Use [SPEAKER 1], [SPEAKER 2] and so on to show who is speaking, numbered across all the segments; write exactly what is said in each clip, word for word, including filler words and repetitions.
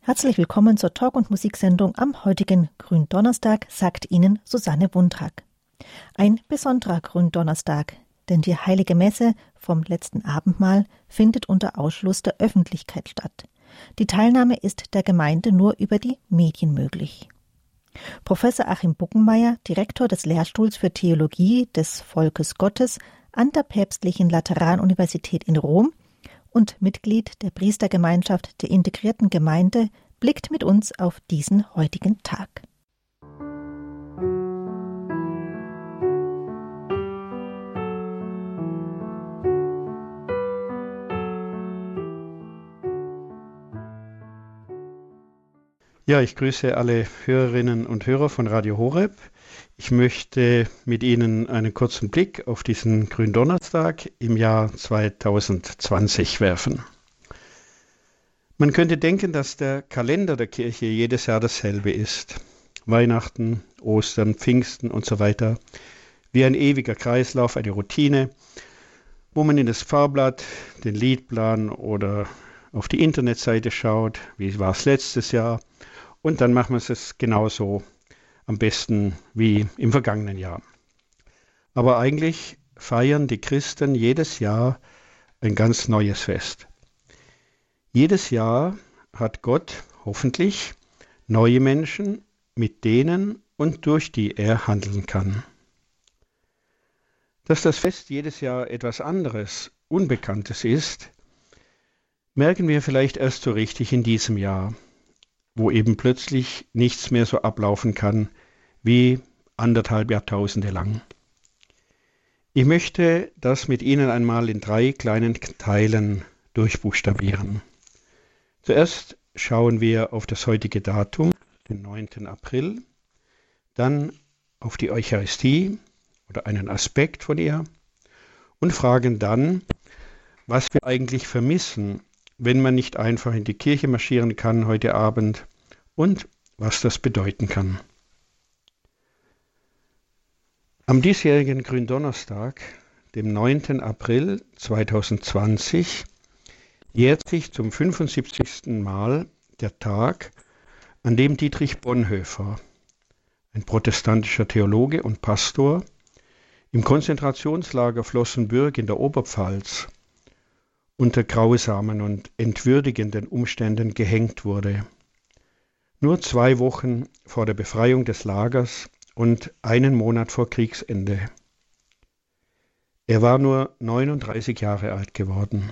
[SPEAKER 1] Herzlich willkommen zur Talk- und Musiksendung am heutigen Gründonnerstag, sagt Ihnen Susanne Wundrak. Ein besonderer Gründonnerstag, denn die heilige Messe vom letzten Abendmahl findet unter Ausschluss der Öffentlichkeit statt. Die Teilnahme ist der Gemeinde nur über die Medien möglich. Professor Achim Buckenmeier, Direktor des Lehrstuhls für Theologie des Volkes Gottes an der Päpstlichen Lateranuniversität in Rom und Mitglied der Priestergemeinschaft der Integrierten Gemeinde, blickt mit uns auf diesen heutigen Tag.
[SPEAKER 2] Ja, ich grüße alle Hörerinnen und Hörer von Radio Horeb. Ich möchte mit Ihnen einen kurzen Blick auf diesen Gründonnerstag im Jahr zweitausendzwanzig werfen. Man könnte denken, dass der Kalender der Kirche jedes Jahr dasselbe ist. Weihnachten, Ostern, Pfingsten und so weiter. Wie ein ewiger Kreislauf, eine Routine, wo man in das Pfarrblatt, den Liedplan oder auf die Internetseite schaut, wie war es letztes Jahr, und dann machen wir es genauso am besten wie im vergangenen Jahr. Aber eigentlich feiern die Christen jedes Jahr ein ganz neues Fest. Jedes Jahr hat Gott hoffentlich neue Menschen, mit denen und durch die er handeln kann. Dass das Fest jedes Jahr etwas anderes, Unbekanntes ist, merken wir vielleicht erst so richtig in diesem Jahr, wo eben plötzlich nichts mehr so ablaufen kann wie anderthalb Jahrtausende lang. Ich möchte das mit Ihnen einmal in drei kleinen Teilen durchbuchstabieren. Zuerst schauen wir auf das heutige Datum, den neunten April, dann auf die Eucharistie oder einen Aspekt von ihr und fragen dann, was wir eigentlich vermissen, wenn man nicht einfach in die Kirche marschieren kann heute Abend und was das bedeuten kann. Am diesjährigen Gründonnerstag, dem neunten April zweitausendzwanzig, jährt sich zum fünfundsiebzigsten Mal der Tag, an dem Dietrich Bonhoeffer, ein protestantischer Theologe und Pastor, im Konzentrationslager Flossenbürg in der Oberpfalz unter grausamen und entwürdigenden Umständen gehängt wurde. Nur zwei Wochen vor der Befreiung des Lagers und einen Monat vor Kriegsende. Er war nur neununddreißig Jahre alt geworden.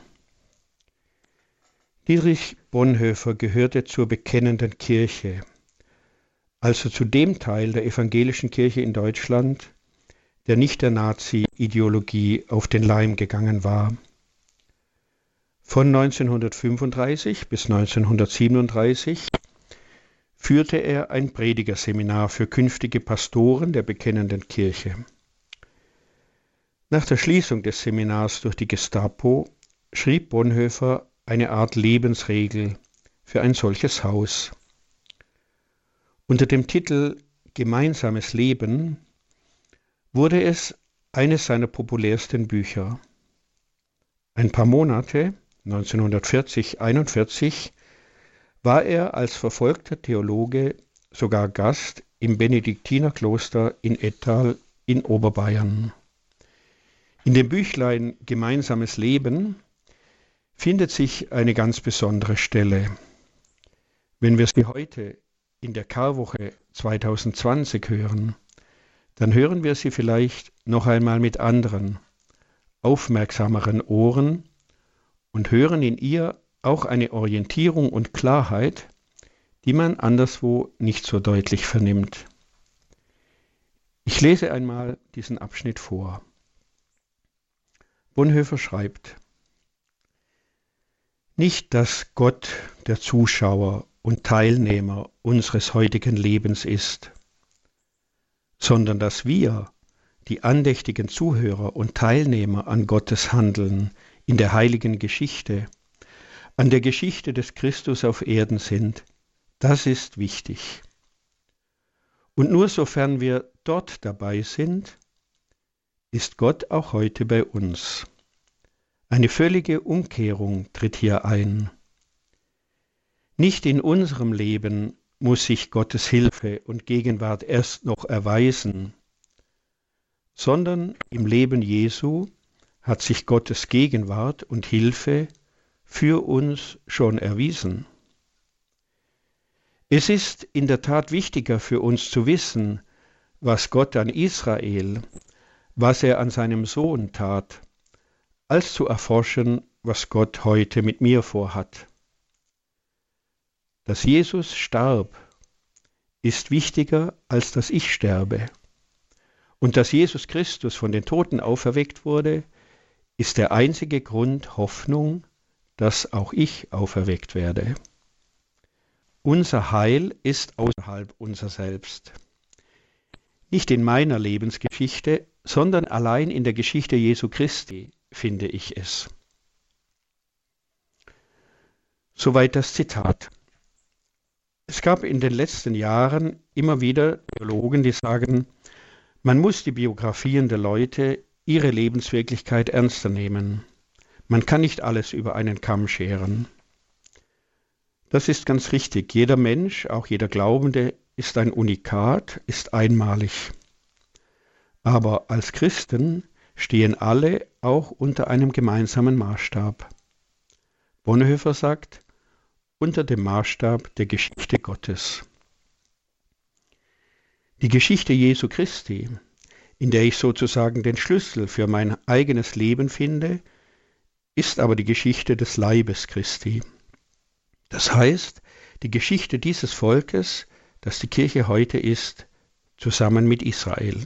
[SPEAKER 2] Dietrich Bonhoeffer gehörte zur bekennenden Kirche, also zu dem Teil der evangelischen Kirche in Deutschland, der nicht der Nazi-Ideologie auf den Leim gegangen war. Von neunzehnhundertfünfunddreißig bis neunzehnhundertsiebenunddreißig führte er ein Predigerseminar für künftige Pastoren der bekennenden Kirche. Nach der Schließung des Seminars durch die Gestapo schrieb Bonhoeffer eine Art Lebensregel für ein solches Haus. Unter dem Titel Gemeinsames Leben wurde es eines seiner populärsten Bücher. Ein paar Monate, neunzehnhundertvierzig einundvierzig, war er als verfolgter Theologe sogar Gast im Benediktinerkloster in Ettal in Oberbayern. In dem Büchlein Gemeinsames Leben findet sich eine ganz besondere Stelle. Wenn wir sie heute in der Karwoche zweitausendzwanzig hören, dann hören wir sie vielleicht noch einmal mit anderen, aufmerksameren Ohren und hören in ihr auch eine Orientierung und Klarheit, die man anderswo nicht so deutlich vernimmt. Ich lese einmal diesen Abschnitt vor. Bonhoeffer schreibt: Nicht, dass Gott der Zuschauer und Teilnehmer unseres heutigen Lebens ist, sondern dass wir, die andächtigen Zuhörer und Teilnehmer an Gottes Handeln in der heiligen Geschichte, an der Geschichte des Christus auf Erden sind, das ist wichtig. Und nur sofern wir dort dabei sind, ist Gott auch heute bei uns. Eine völlige Umkehrung tritt hier ein. Nicht in unserem Leben muss sich Gottes Hilfe und Gegenwart erst noch erweisen, sondern im Leben Jesu hat sich Gottes Gegenwart und Hilfe für uns schon erwiesen. Es ist in der Tat wichtiger für uns zu wissen, was Gott an Israel, was er an seinem Sohn tat, als zu erforschen, was Gott heute mit mir vorhat. Dass Jesus starb, ist wichtiger, als dass ich sterbe. Und dass Jesus Christus von den Toten auferweckt wurde, ist der einzige Grund Hoffnung, dass auch ich auferweckt werde. Unser Heil ist außerhalb unser Selbst. Nicht in meiner Lebensgeschichte, sondern allein in der Geschichte Jesu Christi finde ich es. Soweit das Zitat. Es gab in den letzten Jahren immer wieder Theologen, die sagen, man muss die Biografien der Leute, ihre Lebenswirklichkeit ernster nehmen. Man kann nicht alles über einen Kamm scheren. Das ist ganz richtig. Jeder Mensch, auch jeder Glaubende, ist ein Unikat, ist einmalig. Aber als Christen stehen alle auch unter einem gemeinsamen Maßstab. Bonhoeffer sagt, unter dem Maßstab der Geschichte Gottes. Die Geschichte Jesu Christi, in der ich sozusagen den Schlüssel für mein eigenes Leben finde, ist aber die Geschichte des Leibes Christi. Das heißt, die Geschichte dieses Volkes, das die Kirche heute ist, zusammen mit Israel.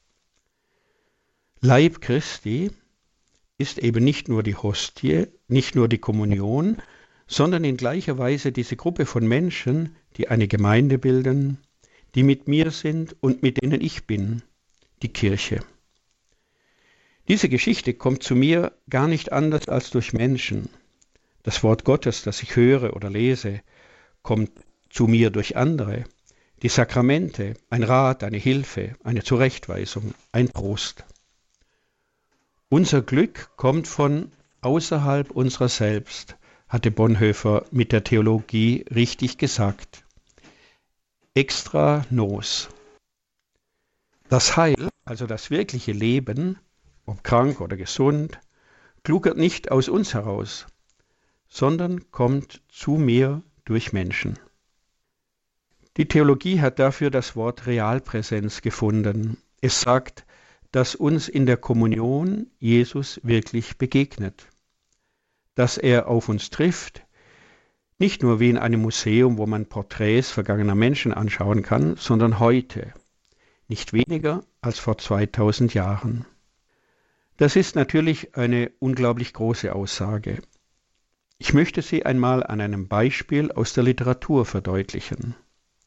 [SPEAKER 2] Leib Christi ist eben nicht nur die Hostie, nicht nur die Kommunion, sondern in gleicher Weise diese Gruppe von Menschen, die eine Gemeinde bilden, die mit mir sind und mit denen ich bin, die Kirche. Diese Geschichte kommt zu mir gar nicht anders als durch Menschen. Das Wort Gottes, das ich höre oder lese, kommt zu mir durch andere. Die Sakramente, ein Rat, eine Hilfe, eine Zurechtweisung, ein Trost. Unser Glück kommt von außerhalb unserer selbst, hatte Bonhoeffer mit der Theologie richtig gesagt. Extra nos. Das Heil, also das wirkliche Leben, ob krank oder gesund, klugert nicht aus uns heraus, sondern kommt zu mir durch Menschen. Die Theologie hat dafür das Wort Realpräsenz gefunden. Es sagt, dass uns in der Kommunion Jesus wirklich begegnet, dass er auf uns trifft, nicht nur wie in einem Museum, wo man Porträts vergangener Menschen anschauen kann, sondern heute, nicht weniger als vor zweitausend Jahren. Das ist natürlich eine unglaublich große Aussage. Ich möchte sie einmal an einem Beispiel aus der Literatur verdeutlichen.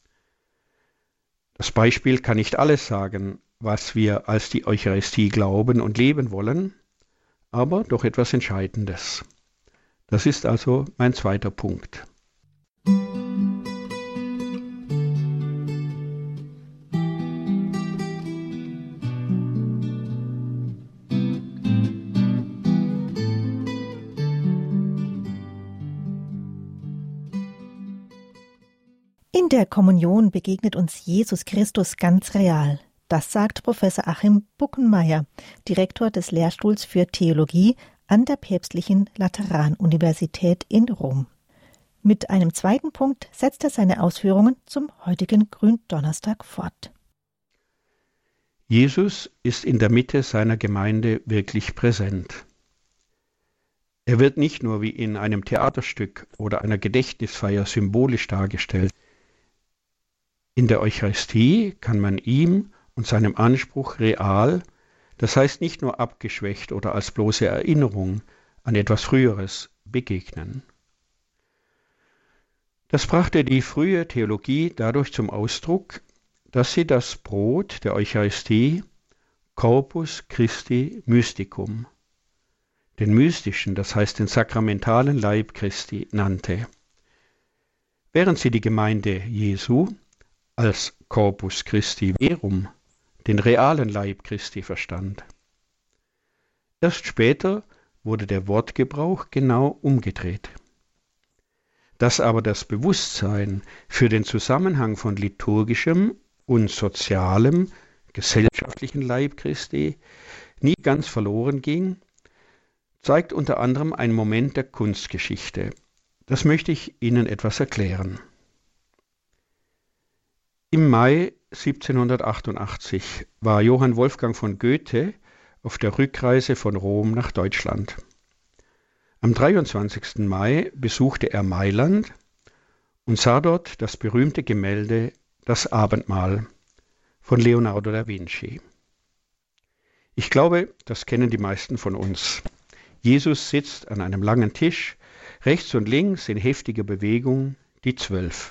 [SPEAKER 2] Das Beispiel kann nicht alles sagen, was wir als die Eucharistie glauben und leben wollen, aber doch etwas Entscheidendes. Das ist also mein zweiter Punkt.
[SPEAKER 1] In der Kommunion begegnet uns Jesus Christus ganz real. Das sagt Professor Achim Buckenmeier, Direktor des Lehrstuhls für Theologie an der Päpstlichen Lateranuniversität in Rom. Mit einem zweiten Punkt setzt er seine Ausführungen zum heutigen Gründonnerstag fort.
[SPEAKER 2] Jesus ist in der Mitte seiner Gemeinde wirklich präsent. Er wird nicht nur wie in einem Theaterstück oder einer Gedächtnisfeier symbolisch dargestellt. In der Eucharistie kann man ihm und seinem Anspruch real, das heißt nicht nur abgeschwächt oder als bloße Erinnerung an etwas Früheres, begegnen. Das brachte die frühe Theologie dadurch zum Ausdruck, dass sie das Brot der Eucharistie Corpus Christi Mysticum, den mystischen, das heißt den sakramentalen Leib Christi, nannte. Während sie die Gemeinde Jesu als Corpus Christi Verum, den realen Leib Christi, verstand. Erst später wurde der Wortgebrauch genau umgedreht. dass aber das Bewusstsein für den Zusammenhang von liturgischem und sozialem, gesellschaftlichen Leib Christi nie ganz verloren ging, zeigt unter anderem ein Moment der Kunstgeschichte. Das möchte ich Ihnen etwas erklären. Im Mai siebzehnhundertachtundachtzig war Johann Wolfgang von Goethe auf der Rückreise von Rom nach Deutschland. Am dreiundzwanzigsten Mai besuchte er Mailand und sah dort das berühmte Gemälde Das Abendmahl von Leonardo da Vinci. Ich glaube, das kennen die meisten von uns. Jesus sitzt an einem langen Tisch, rechts und links in heftiger Bewegung die Zwölf.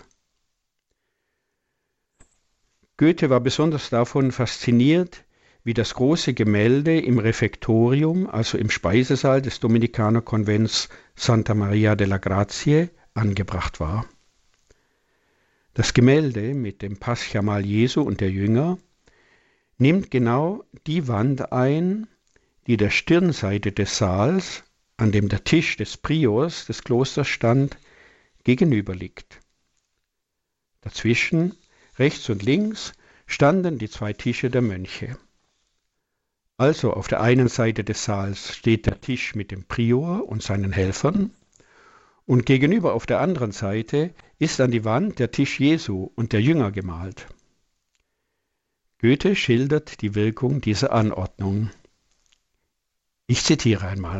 [SPEAKER 2] Goethe war besonders davon fasziniert, wie das große Gemälde im Refektorium, also im Speisesaal des Dominikanerkonvents Santa Maria della Grazie, angebracht war. Das Gemälde mit dem Paschamahl Jesu und der Jünger nimmt genau die Wand ein, die der Stirnseite des Saals, an dem der Tisch des Priors des Klosters stand, gegenüber liegt. Dazwischen, rechts und links, standen die zwei Tische der Mönche. Also auf der einen Seite des Saals steht der Tisch mit dem Prior und seinen Helfern und gegenüber auf der anderen Seite ist an die Wand der Tisch Jesu und der Jünger gemalt. Goethe schildert die Wirkung dieser Anordnung. Ich zitiere einmal.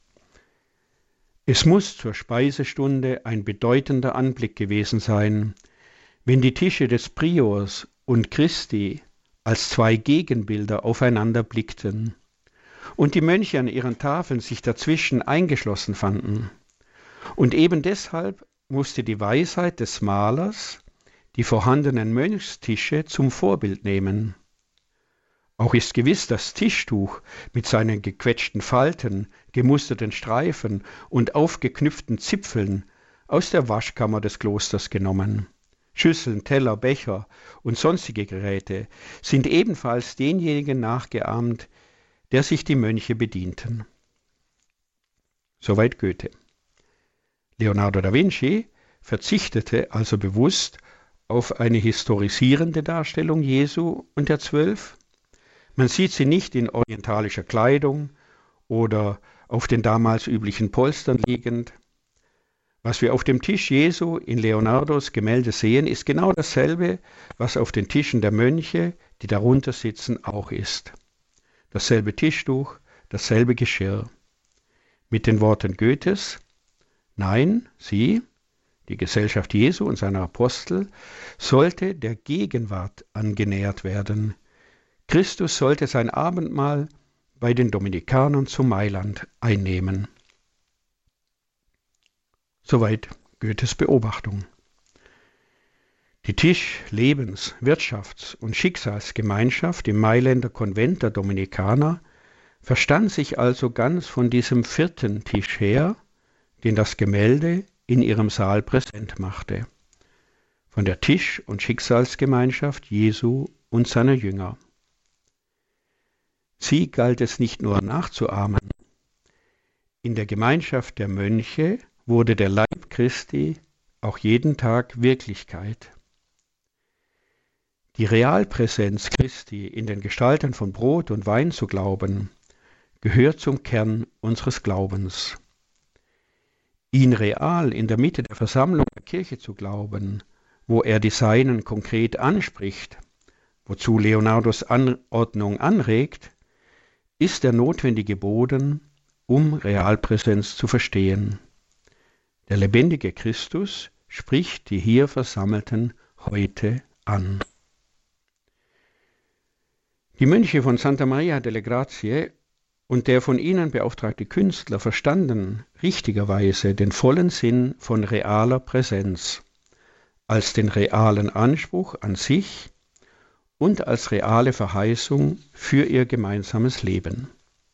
[SPEAKER 2] Es muss zur Speisestunde ein bedeutender Anblick gewesen sein, wenn die Tische des Priors und Christi als zwei Gegenbilder aufeinander blickten und die Mönche an ihren Tafeln sich dazwischen eingeschlossen fanden. Und eben deshalb musste die Weisheit des Malers die vorhandenen Mönchstische zum Vorbild nehmen. Auch ist gewiss das Tischtuch mit seinen gequetschten Falten, gemusterten Streifen und aufgeknüpften Zipfeln aus der Waschkammer des Klosters genommen. Schüsseln, Teller, Becher und sonstige Geräte sind ebenfalls denjenigen nachgeahmt, der sich die Mönche bedienten. Soweit Goethe. Leonardo da Vinci verzichtete also bewusst auf eine historisierende Darstellung Jesu und der Zwölf. Man sieht sie nicht in orientalischer Kleidung oder auf den damals üblichen Polstern liegend. Was wir auf dem Tisch Jesu in Leonardos Gemälde sehen, ist genau dasselbe, was auf den Tischen der Mönche, die darunter sitzen, auch ist. Dasselbe Tischtuch, dasselbe Geschirr. Mit den Worten Goethes: Nein, sie, die Gesellschaft Jesu und seiner Apostel, sollte der Gegenwart angenähert werden. Christus sollte sein Abendmahl bei den Dominikanern zu Mailand einnehmen. Soweit Goethes Beobachtung. Die Tisch-, Lebens-, Wirtschafts- und Schicksalsgemeinschaft im Mailänder Konvent der Dominikaner verstand sich also ganz von diesem vierten Tisch her, den das Gemälde in ihrem Saal präsent machte, von der Tisch- und Schicksalsgemeinschaft Jesu und seiner Jünger. Sie galt es nicht nur nachzuahmen. In der Gemeinschaft der Mönche wurde der Leib Christi auch jeden Tag Wirklichkeit. Die Realpräsenz Christi in den Gestalten von Brot und Wein zu glauben, gehört zum Kern unseres Glaubens. Ihn real in der Mitte der Versammlung der Kirche zu glauben, wo er die Seinen konkret anspricht, wozu Leonardos Anordnung anregt, ist der notwendige Boden, um Realpräsenz zu verstehen. Der lebendige Christus spricht die hier Versammelten heute an. Die Mönche von Santa Maria delle Grazie und der von ihnen beauftragte Künstler verstanden richtigerweise den vollen Sinn von realer Präsenz als den realen Anspruch an sich und als reale Verheißung für ihr gemeinsames Leben.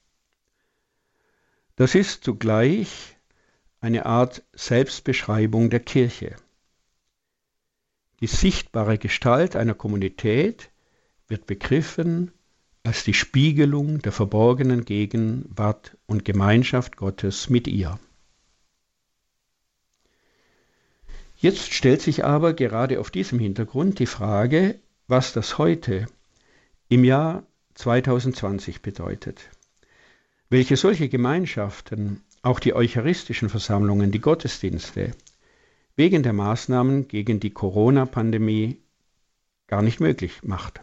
[SPEAKER 2] Das ist zugleich eine Art Selbstbeschreibung der Kirche. Die sichtbare Gestalt einer Kommunität wird begriffen als die Spiegelung der verborgenen Gegenwart und Gemeinschaft Gottes mit ihr. Jetzt stellt sich aber gerade auf diesem Hintergrund die Frage, was das heute im Jahr zwanzig zwanzig bedeutet. Welche solche Gemeinschaften, auch die eucharistischen Versammlungen, die Gottesdienste, wegen der Maßnahmen gegen die Corona-Pandemie gar nicht möglich macht.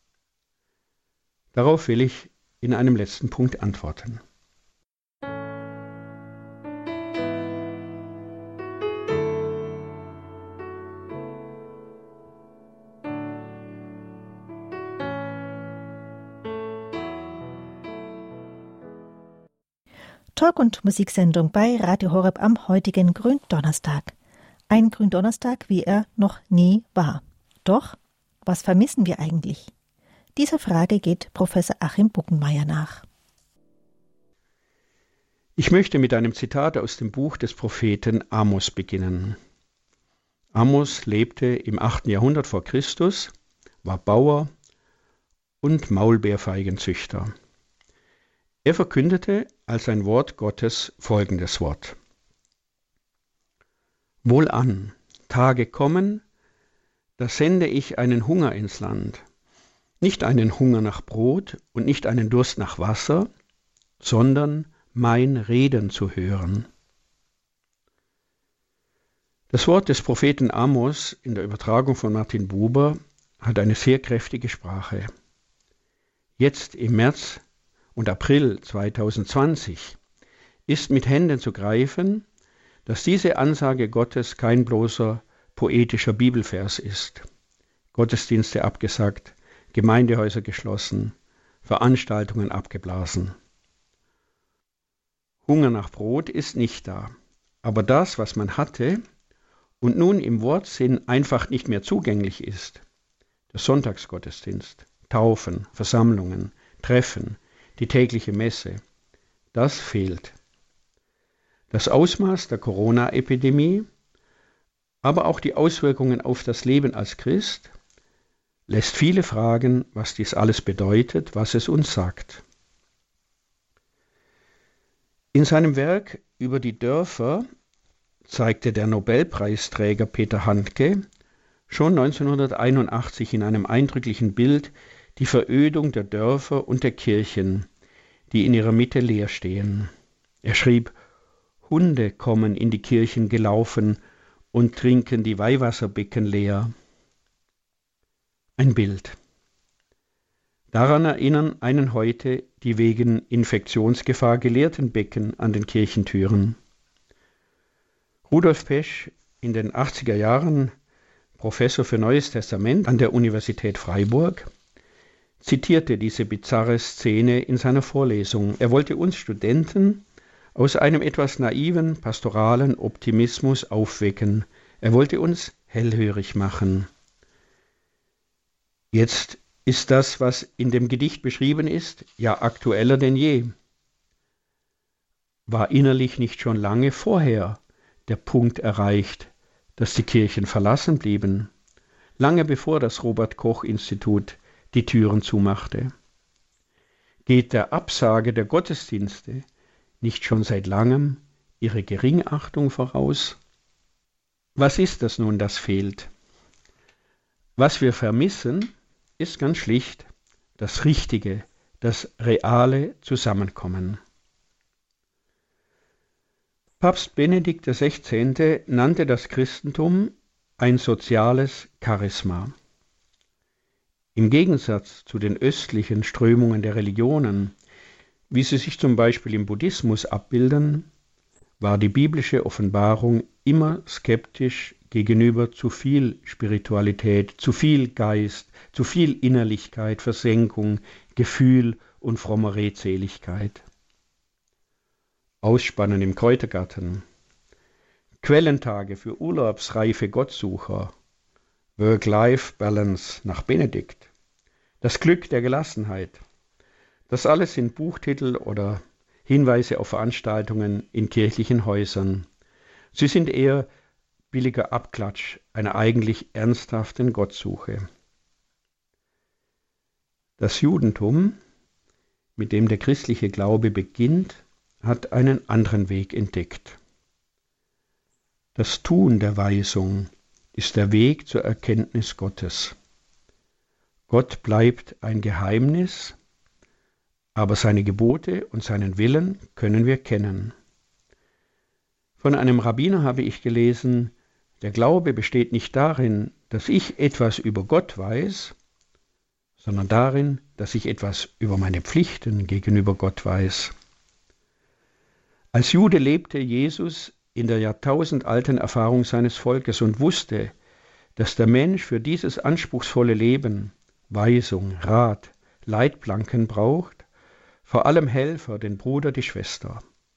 [SPEAKER 2] Darauf will ich in einem letzten Punkt antworten.
[SPEAKER 1] Talk- und Musiksendung bei Radio Horeb am heutigen Gründonnerstag. Ein Gründonnerstag, wie er noch nie war. Doch, was vermissen wir eigentlich? Dieser Frage geht Professor Achim Buckenmeier nach.
[SPEAKER 2] Ich möchte mit einem Zitat aus dem Buch des Propheten Amos beginnen. Amos lebte im achten Jahrhundert vor Christus, war Bauer und Maulbeerfeigenzüchter. Er verkündete als ein Wort Gottes folgendes Wort. Wohlan, Tage kommen, da sende ich einen Hunger ins Land, nicht einen Hunger nach Brot und nicht einen Durst nach Wasser, sondern mein Reden zu hören. Das Wort des Propheten Amos in der Übertragung von Martin Buber hat eine sehr kräftige Sprache. Jetzt im März und April zwanzig zwanzig ist mit Händen zu greifen, dass diese Ansage Gottes kein bloßer poetischer Bibelvers ist. Gottesdienste abgesagt, Gemeindehäuser geschlossen, Veranstaltungen abgeblasen. Hunger nach Brot ist nicht da, aber das, was man hatte und nun im Wortsinn einfach nicht mehr zugänglich ist, der Sonntagsgottesdienst, Taufen, Versammlungen, Treffen, die tägliche Messe, das fehlt. Das Ausmaß der Corona-Epidemie, aber auch die Auswirkungen auf das Leben als Christ, lässt viele fragen, was dies alles bedeutet, was es uns sagt. In seinem Werk über die Dörfer zeigte der Nobelpreisträger Peter Handke schon neunzehnhunderteinundachtzig in einem eindrücklichen Bild die Verödung der Dörfer und der Kirchen, die in ihrer Mitte leer stehen. Er schrieb, Hunde kommen in die Kirchen gelaufen und trinken die Weihwasserbecken leer. Ein Bild. Daran erinnern einen heute die wegen Infektionsgefahr geleerten Becken an den Kirchentüren. Rudolf Pesch, in den achtziger Jahren Professor für Neues Testament an der Universität Freiburg, zitierte diese bizarre Szene in seiner Vorlesung. Er wollte uns Studenten aus einem etwas naiven, pastoralen Optimismus aufwecken. Er wollte uns hellhörig machen. Jetzt ist das, was in dem Gedicht beschrieben ist, ja aktueller denn je. War innerlich nicht schon lange vorher der Punkt erreicht, dass die Kirchen verlassen blieben, lange bevor das Robert-Koch-Institut die Türen zumachte? Geht der Absage der Gottesdienste nicht schon seit langem ihre Geringachtung voraus? Was ist das nun, das fehlt? Was wir vermissen, ist ganz schlicht das richtige, das reale Zusammenkommen. Papst Benedikt der Sechzehnte nannte das Christentum ein soziales Charisma. Im Gegensatz zu den östlichen Strömungen der Religionen, wie sie sich zum Beispiel im Buddhismus abbilden, war die biblische Offenbarung immer skeptisch gegenüber zu viel Spiritualität, zu viel Geist, zu viel Innerlichkeit, Versenkung, Gefühl und frommer Redseligkeit. Ausspannen im Kräutergarten, Quellentage für urlaubsreife Gottsucher, Work-Life-Balance nach Benedikt, das Glück der Gelassenheit. Das alles sind Buchtitel oder Hinweise auf Veranstaltungen in kirchlichen Häusern. Sie sind eher billiger Abklatsch einer eigentlich ernsthaften Gottsuche. Das Judentum, mit dem der christliche Glaube beginnt, hat einen anderen Weg entdeckt. Das Tun der Weisung ist der Weg zur Erkenntnis Gottes. Gott bleibt ein Geheimnis, aber seine Gebote und seinen Willen können wir kennen. Von einem Rabbiner habe ich gelesen, der Glaube besteht nicht darin, dass ich etwas über Gott weiß, sondern darin, dass ich etwas über meine Pflichten gegenüber Gott weiß. Als Jude lebte Jesus in der jahrtausendalten Erfahrung seines Volkes und wusste, dass der Mensch für dieses anspruchsvolle Leben Weisung, Rat, Leitplanken braucht, vor allem Helfer, den Bruder, die Schwester.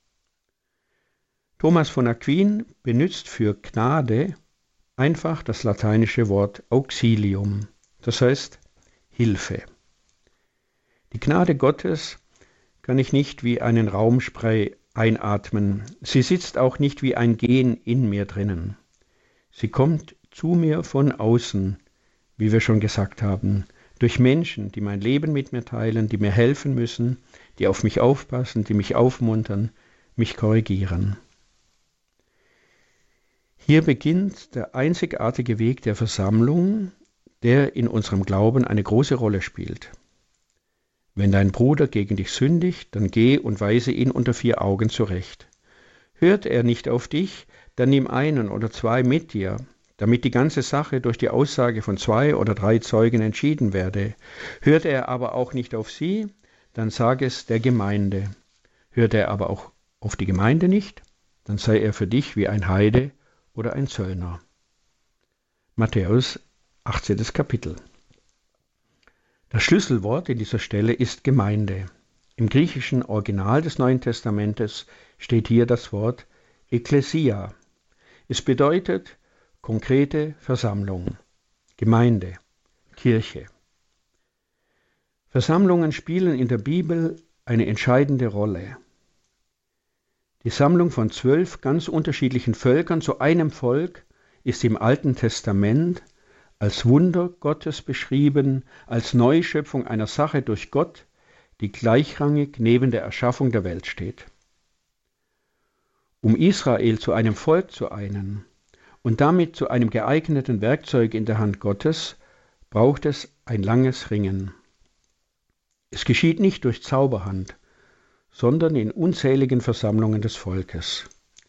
[SPEAKER 2] Thomas von Aquin benutzt für Gnade einfach das lateinische Wort Auxilium, das heißt Hilfe. Die Gnade Gottes kann ich nicht wie einen Raumspray einatmen. Sie sitzt auch nicht wie ein Gen in mir drinnen. Sie kommt zu mir von außen, wie wir schon gesagt haben, durch Menschen, die mein Leben mit mir teilen, die mir helfen müssen, die auf mich aufpassen, die mich aufmuntern, mich korrigieren. Hier beginnt der einzigartige Weg der Versammlung, der in unserem Glauben eine große Rolle spielt. Wenn dein Bruder gegen dich sündigt, dann geh und weise ihn unter vier Augen zurecht. Hört er nicht auf dich, dann nimm einen oder zwei mit dir, damit die ganze Sache durch die Aussage von zwei oder drei Zeugen entschieden werde. Hört er aber auch nicht auf sie, dann sag es der Gemeinde. Hört er aber auch auf die Gemeinde nicht, dann sei er für dich wie ein Heide oder ein Zöllner. Matthäus, achtzehntes Kapitel. Das Schlüsselwort in dieser Stelle ist Gemeinde. Im griechischen Original des Neuen Testamentes steht hier das Wort Ekklesia. Es bedeutet konkrete Versammlung, Gemeinde, Kirche. Versammlungen spielen in der Bibel eine entscheidende Rolle. Die Sammlung von zwölf ganz unterschiedlichen Völkern zu einem Volk ist im Alten Testament als Wunder Gottes beschrieben, als Neuschöpfung einer Sache durch Gott, die gleichrangig neben der Erschaffung der Welt steht. Um Israel zu einem Volk zu einen und damit zu einem geeigneten Werkzeug in der Hand Gottes, braucht es ein langes Ringen. Es geschieht nicht durch Zauberhand, sondern in unzähligen Versammlungen des Volkes.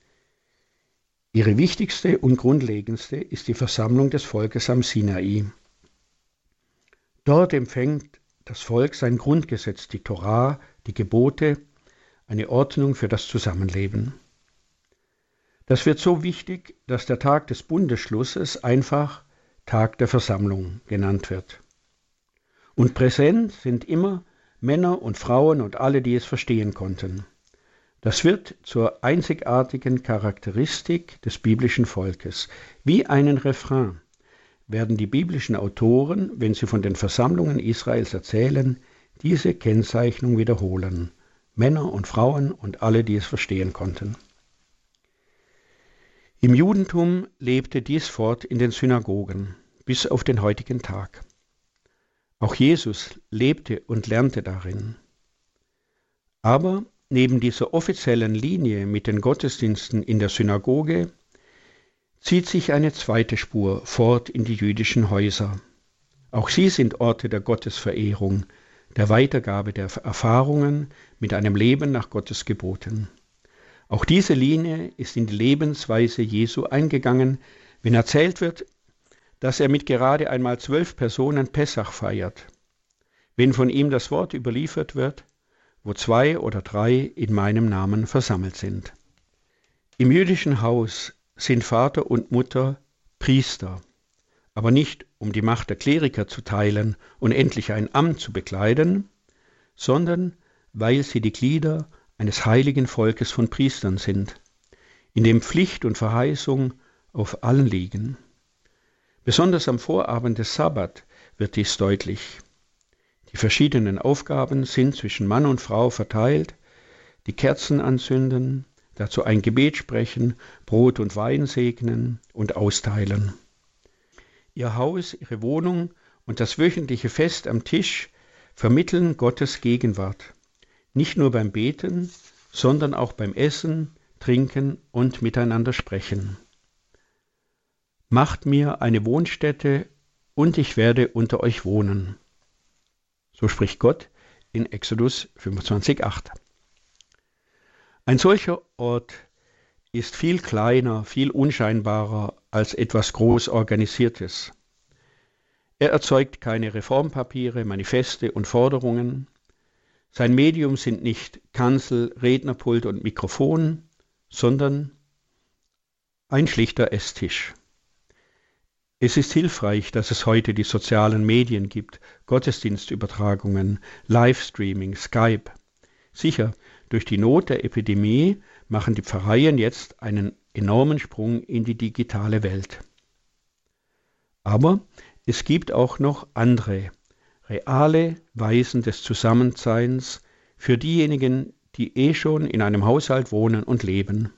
[SPEAKER 2] Ihre wichtigste und grundlegendste ist die Versammlung des Volkes am Sinai. Dort empfängt das Volk sein Grundgesetz, die Torah, die Gebote, eine Ordnung für das Zusammenleben. Das wird so wichtig, dass der Tag des Bundesschlusses einfach Tag der Versammlung genannt wird. Und präsent sind immer Männer und Frauen und alle, die es verstehen konnten. Das wird zur einzigartigen Charakteristik des biblischen Volkes. Wie einen Refrain werden die biblischen Autoren, wenn sie von den Versammlungen Israels erzählen, diese Kennzeichnung wiederholen. Männer und Frauen und alle, die es verstehen konnten. Im Judentum lebte dies fort in den Synagogen bis auf den heutigen Tag. Auch Jesus lebte und lernte darin. Aber neben dieser offiziellen Linie mit den Gottesdiensten in der Synagoge zieht sich eine zweite Spur fort in die jüdischen Häuser. Auch sie sind Orte der Gottesverehrung, der Weitergabe der Erfahrungen mit einem Leben nach Gottes Geboten. Auch diese Linie ist in die Lebensweise Jesu eingegangen, wenn erzählt wird, dass er mit gerade einmal zwölf Personen Pessach feiert, wenn von ihm das Wort überliefert wird, wo zwei oder drei in meinem Namen versammelt sind. Im jüdischen Haus sind Vater und Mutter Priester, aber nicht um die Macht der Kleriker zu teilen und endlich ein Amt zu bekleiden, sondern weil sie die Glieder eines heiligen Volkes von Priestern sind, in dem Pflicht und Verheißung auf allen liegen. Besonders am Vorabend des Sabbat wird dies deutlich. Die verschiedenen Aufgaben sind zwischen Mann und Frau verteilt, die Kerzen anzünden, dazu ein Gebet sprechen, Brot und Wein segnen und austeilen. Ihr Haus, ihre Wohnung und das wöchentliche Fest am Tisch vermitteln Gottes Gegenwart, nicht nur beim Beten, sondern auch beim Essen, Trinken und miteinander sprechen. Macht mir eine Wohnstätte und ich werde unter euch wohnen. So spricht Gott in Exodus fünfundzwanzig acht. Ein solcher Ort ist viel kleiner, viel unscheinbarer als etwas groß Organisiertes. Er erzeugt keine Reformpapiere, Manifeste und Forderungen. Sein Medium sind nicht Kanzel, Rednerpult und Mikrofon, sondern ein schlichter Esstisch. Es ist hilfreich, dass es heute die sozialen Medien gibt, Gottesdienstübertragungen, Livestreaming, Skype. Sicher, durch die Not der Epidemie machen die Pfarreien jetzt einen enormen Sprung in die digitale Welt. Aber es gibt auch noch andere, reale Weisen des Zusammenseins für diejenigen, die eh schon in einem Haushalt wohnen und leben.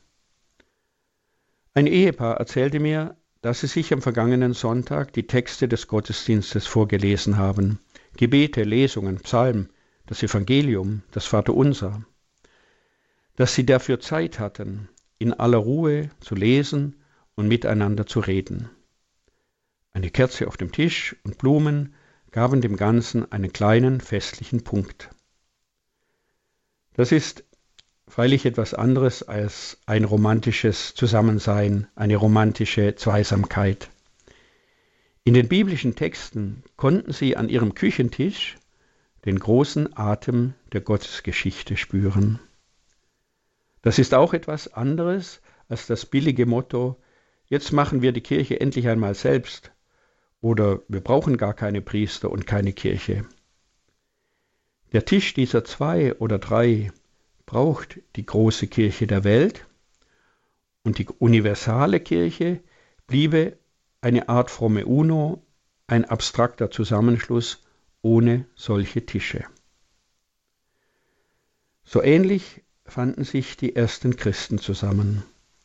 [SPEAKER 2] Ein Ehepaar erzählte mir, dass sie sich am vergangenen Sonntag die Texte des Gottesdienstes vorgelesen haben. Gebete, Lesungen, Psalmen, das Evangelium, das Vaterunser. Dass sie dafür Zeit hatten, in aller Ruhe zu lesen und miteinander zu reden. Eine Kerze auf dem Tisch und Blumen gaben dem Ganzen einen kleinen festlichen Punkt. Das ist freilich etwas anderes als ein romantisches Zusammensein, eine romantische Zweisamkeit. In den biblischen Texten konnten sie an ihrem Küchentisch den großen Atem der Gottesgeschichte spüren. Das ist auch etwas anderes als das billige Motto, jetzt machen wir die Kirche endlich einmal selbst oder wir brauchen gar keine Priester und keine Kirche. Der Tisch dieser zwei oder drei braucht die große Kirche der Welt und die universale Kirche bliebe eine Art fromme Uno, ein abstrakter Zusammenschluss ohne solche Tische. So ähnlich fanden sich die ersten Christen zusammen.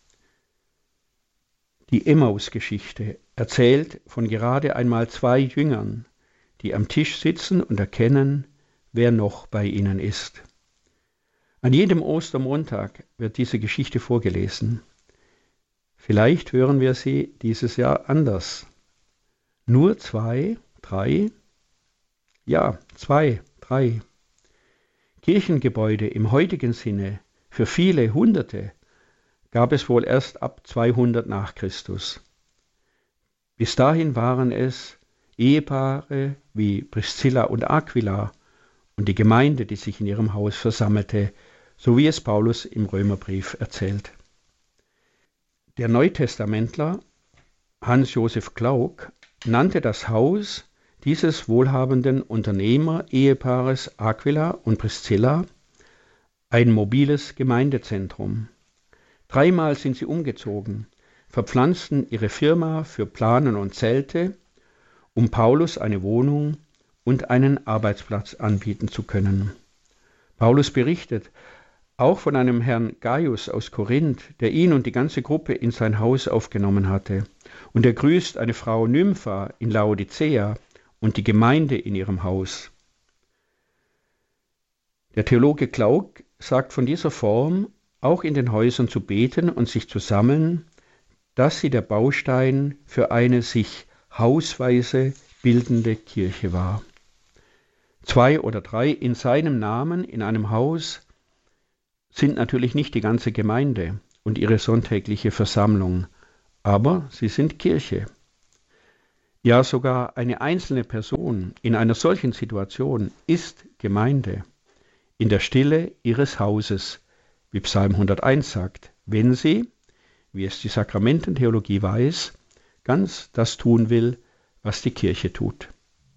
[SPEAKER 2] Die Emmaus-Geschichte erzählt von gerade einmal zwei Jüngern, die am Tisch sitzen und erkennen, wer noch bei ihnen ist. An jedem Ostermontag wird diese Geschichte vorgelesen. Vielleicht hören wir sie dieses Jahr anders. Nur zwei, drei? Ja, zwei, drei. Kirchengebäude im heutigen Sinne für viele Hunderte gab es wohl erst ab zweihundert nach Christus. Bis dahin waren es Ehepaare wie Priscilla und Aquila und die Gemeinde, die sich in ihrem Haus versammelte, so wie es Paulus im Römerbrief erzählt. Der Neutestamentler Hans-Josef Glauk nannte das Haus dieses wohlhabenden Unternehmer-Ehepaares Aquila und Priscilla ein mobiles Gemeindezentrum. Dreimal sind sie umgezogen, verpflanzten ihre Firma für Planen und Zelte, um Paulus eine Wohnung und einen Arbeitsplatz anbieten zu können. Paulus berichtet auch von einem Herrn Gaius aus Korinth, der ihn und die ganze Gruppe in sein Haus aufgenommen hatte. Und er grüßt eine Frau Nympha in Laodicea und die Gemeinde in ihrem Haus. Der Theologe Glauk sagt von dieser Form, auch in den Häusern zu beten und sich zu sammeln, dass sie der Baustein für eine sich hausweise bildende Kirche war. Zwei oder drei in seinem Namen in einem Haus sind natürlich nicht die ganze Gemeinde und ihre sonntägliche Versammlung, aber sie sind Kirche. Ja, sogar eine einzelne Person in einer solchen Situation ist Gemeinde, in der Stille ihres Hauses, wie Psalm hunderteins sagt, wenn sie, wie es die Sakramententheologie weiß, ganz das tun will, was die Kirche tut.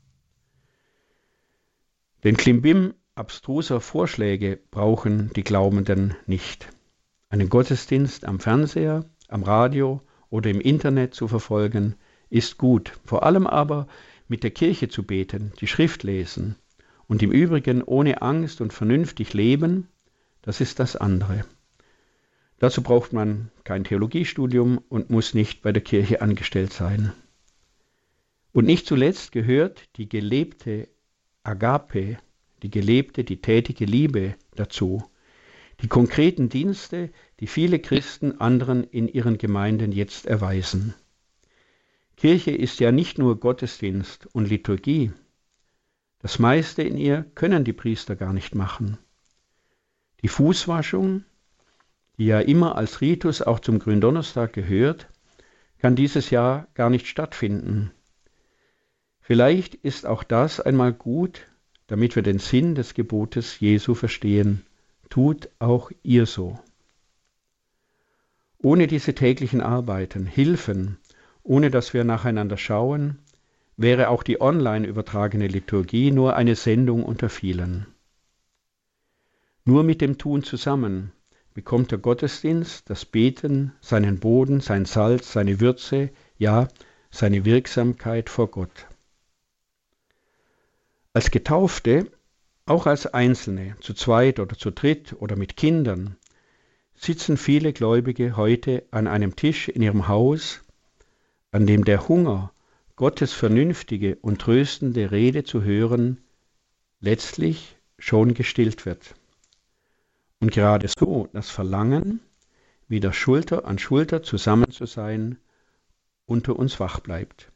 [SPEAKER 2] Den Klimbim abstruser Vorschläge brauchen die Glaubenden nicht. Einen Gottesdienst am Fernseher, am Radio oder im Internet zu verfolgen, ist gut, vor allem aber mit der Kirche zu beten, die Schrift lesen und im Übrigen ohne Angst und vernünftig leben, das ist das andere. Dazu braucht man kein Theologiestudium und muss nicht bei der Kirche angestellt sein. Und nicht zuletzt gehört die gelebte Agape, die gelebte, die tätige Liebe dazu, die konkreten Dienste, die viele Christen anderen in ihren Gemeinden jetzt erweisen. Kirche ist ja nicht nur Gottesdienst und Liturgie. Das meiste in ihr können die Priester gar nicht machen. Die Fußwaschung, die ja immer als Ritus auch zum Gründonnerstag gehört, kann dieses Jahr gar nicht stattfinden. Vielleicht ist auch das einmal gut, damit wir den Sinn des Gebotes Jesu verstehen. Tut auch ihr so. Ohne diese täglichen Arbeiten, Hilfen, ohne dass wir nacheinander schauen, wäre auch die online übertragene Liturgie nur eine Sendung unter vielen. Nur mit dem Tun zusammen bekommt der Gottesdienst, das Beten, seinen Boden, sein Salz, seine Würze, ja, seine Wirksamkeit vor Gott. Als Getaufte, auch als Einzelne, zu zweit oder zu dritt oder mit Kindern, sitzen viele Gläubige heute an einem Tisch in ihrem Haus, an dem der Hunger, Gottes vernünftige und tröstende Rede zu hören, letztlich schon gestillt wird. Und gerade so das Verlangen, wieder Schulter an Schulter zusammen zu sein, unter uns wach bleibt.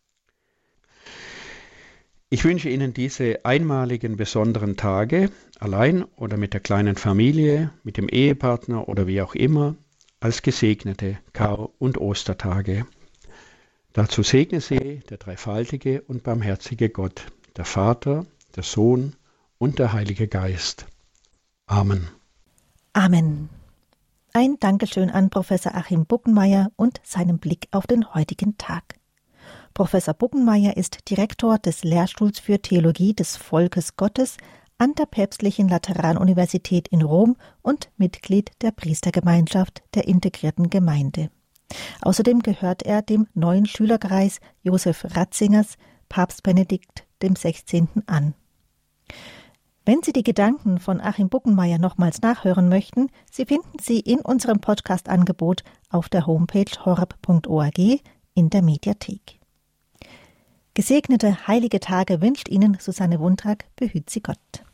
[SPEAKER 2] Ich wünsche Ihnen diese einmaligen besonderen Tage, allein oder mit der kleinen Familie, mit dem Ehepartner oder wie auch immer, als gesegnete Kar- und Ostertage. Dazu segne Sie der dreifaltige und barmherzige Gott, der Vater, der Sohn und der Heilige Geist. Amen.
[SPEAKER 1] Amen. Ein Dankeschön an Professor Achim Buckenmeier und seinen Blick auf den heutigen Tag. Professor Buckenmeier ist Direktor des Lehrstuhls für Theologie des Volkes Gottes an der Päpstlichen Lateranuniversität in Rom und Mitglied der Priestergemeinschaft der Integrierten Gemeinde. Außerdem gehört er dem neuen Schülerkreis Josef Ratzingers, Papst Benedikt dem Sechzehnten an. Wenn Sie die Gedanken von Achim Buckenmeier nochmals nachhören möchten, Sie finden sie in unserem Podcast-Angebot auf der Homepage horeb punkt org in der Mediathek. Gesegnete heilige Tage wünscht Ihnen Susanne Wundrak, behüt Sie Gott.